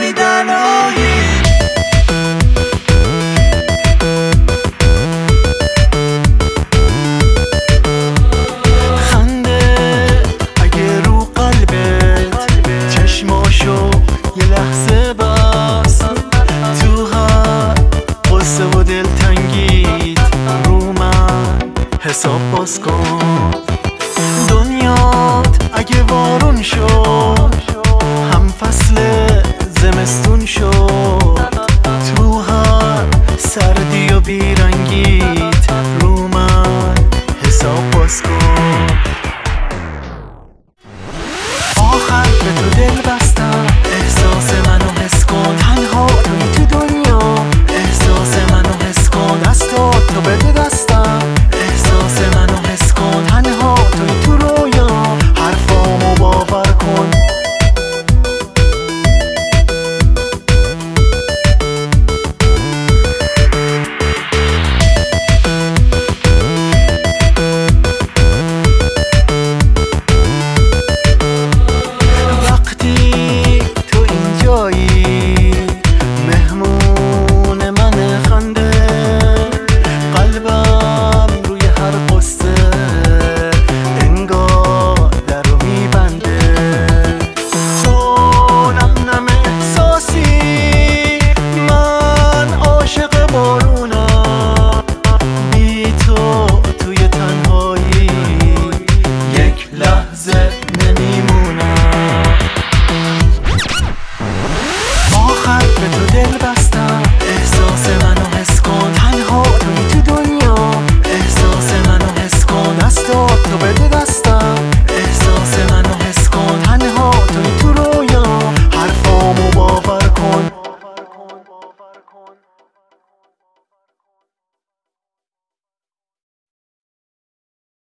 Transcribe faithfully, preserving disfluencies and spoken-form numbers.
تنهایی. خنده اگه رو قلبت چشماشو یه لحظه بس، تو هر قصه و دلتنگیت رو من حساب باز کن. دنیات اگه بارون شد، هم فصل زمستون شد، تو هر سردی و بیرنگیت رو من حساب باز کن. آخر به تو دل بستم، احساس منو حس کن. تنها توی تو دنیا، احساس منو حس کن. دستات تو بده دستم، احساس منو حس کن. تنها توی تو رویا، حرفامو باور کن. به تو دل بستم، احساس منو حس کن. تنها توی تو دنیا، احساس منو حس کن. دستات تو بده دستم.